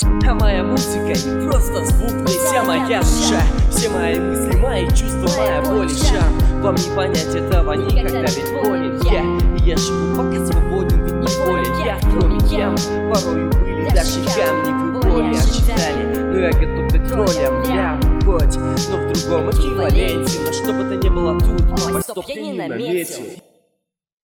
А моя музыка не просто звук, не вся моя душа. Все мои мысли, мои чувства, моя боль и шам. Вам не понять этого никогда, ведь волен я. И я живу пока свободен, ведь не волен я. В кроме ям, порою были даже камни. Вы более ожидали, но я готов быть троллем. Я хоть, но в другом эквиваленте. Но что бы то ни было тут, стоп, я не наметил.